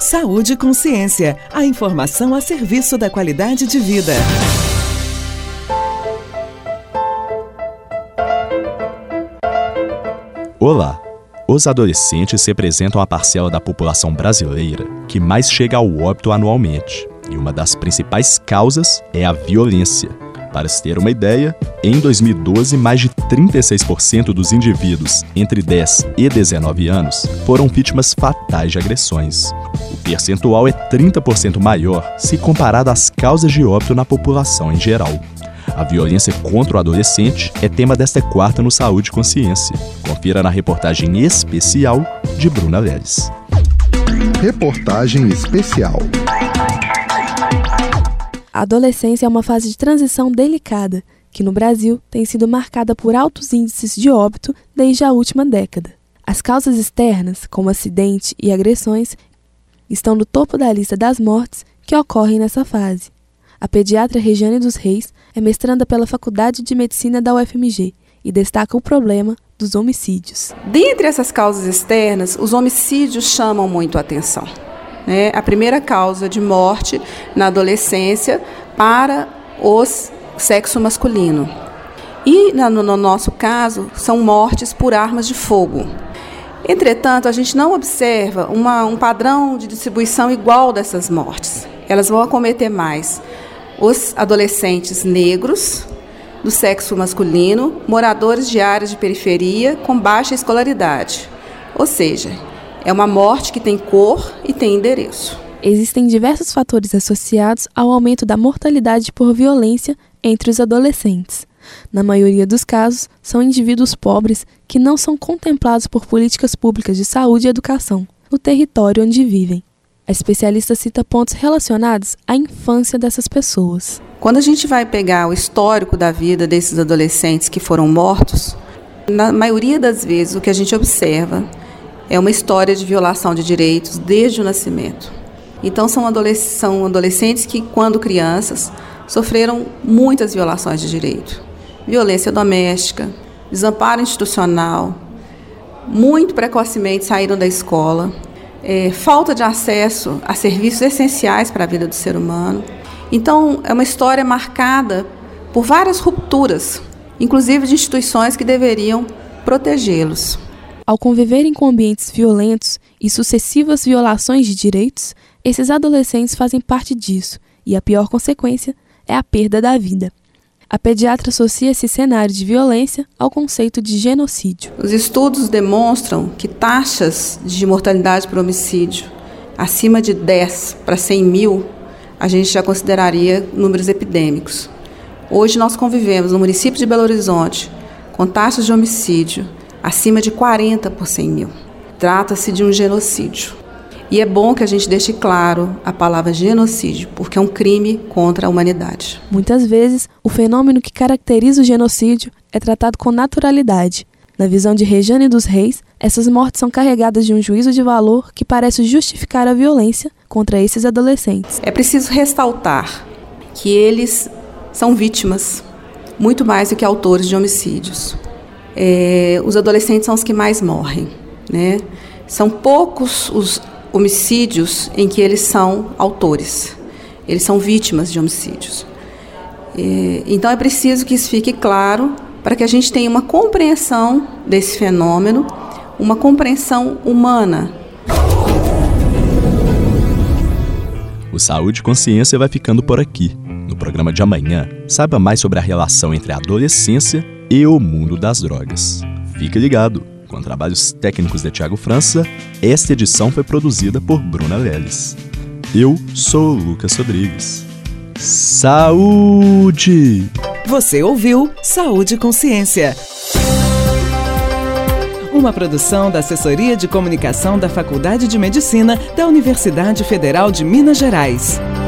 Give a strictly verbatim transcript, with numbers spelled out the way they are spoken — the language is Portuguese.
Saúde e Consciência, a informação a serviço da qualidade de vida. Olá! Os adolescentes representam a parcela da população brasileira que mais chega ao óbito anualmente, e uma das principais causas é a violência. Para se ter uma ideia, em dois mil e doze, mais de trinta e seis por cento dos indivíduos entre dez e dezenove anos foram vítimas fatais de agressões. O percentual é trinta por cento maior se comparado às causas de óbito na população em geral. A violência contra o adolescente é tema desta quarta no Saúde e Consciência. Confira na reportagem especial de Bruna Leles. Reportagem especial. A adolescência é uma fase de transição delicada, que no Brasil tem sido marcada por altos índices de óbito desde a última década. As causas externas, como acidente e agressões, estão no topo da lista das mortes que ocorrem nessa fase. A pediatra Regiane dos Reis é mestranda pela Faculdade de Medicina da U F M G e destaca o problema dos homicídios. Dentre essas causas externas, os homicídios chamam muito a atenção. É a primeira causa de morte na adolescência para os sexo masculino. E, no, no nosso caso, são mortes por armas de fogo. Entretanto, a gente não observa uma, um padrão de distribuição igual dessas mortes. Elas vão acometer mais os adolescentes negros, do sexo masculino, moradores de áreas de periferia com baixa escolaridade. Ou seja, é uma morte que tem cor e tem endereço. Existem diversos fatores associados ao aumento da mortalidade por violência entre os adolescentes. Na maioria dos casos, são indivíduos pobres que não são contemplados por políticas públicas de saúde e educação no território onde vivem. A especialista cita pontos relacionados à infância dessas pessoas. Quando a gente vai pegar o histórico da vida desses adolescentes que foram mortos, na maioria das vezes o que a gente observa é uma história de violação de direitos desde o nascimento. Então, são, adolesc- são adolescentes que, quando crianças, sofreram muitas violações de direito. Violência doméstica, desamparo institucional, muito precocemente saíram da escola, é, falta de acesso a serviços essenciais para a vida do ser humano. Então, é uma história marcada por várias rupturas, inclusive de instituições que deveriam protegê-los. Ao conviverem com ambientes violentos e sucessivas violações de direitos, esses adolescentes fazem parte disso, e a pior consequência é a perda da vida. A pediatra associa esse cenário de violência ao conceito de genocídio. Os estudos demonstram que taxas de mortalidade por homicídio acima de dez para cem mil, a gente já consideraria números epidêmicos. Hoje nós convivemos no município de Belo Horizonte com taxas de homicídio acima de quarenta por cem mil. Trata-se de um genocídio. E é bom que a gente deixe claro a palavra genocídio, porque é um crime contra a humanidade. Muitas vezes, o fenômeno que caracteriza o genocídio é tratado com naturalidade. Na visão de Regiane dos Reis, essas mortes são carregadas de um juízo de valor que parece justificar a violência contra esses adolescentes. É preciso ressaltar que eles são vítimas, muito mais do que autores de homicídios. É, os adolescentes são os que mais morrem, né? São poucos os homicídios em que eles são autores. Eles são vítimas de homicídios. É, então é preciso que isso fique claro para que a gente tenha uma compreensão desse fenômeno, uma compreensão humana. O Saúde e Consciência vai ficando por aqui. No programa de amanhã, saiba mais sobre a relação entre a adolescência e o mundo das drogas. Fique ligado! Com trabalhos técnicos de Tiago França, esta edição foi produzida por Bruna Leles. Eu sou o Lucas Rodrigues. Saúde! Você ouviu Saúde e Consciência. Uma produção da Assessoria de Comunicação da Faculdade de Medicina da Universidade Federal de Minas Gerais.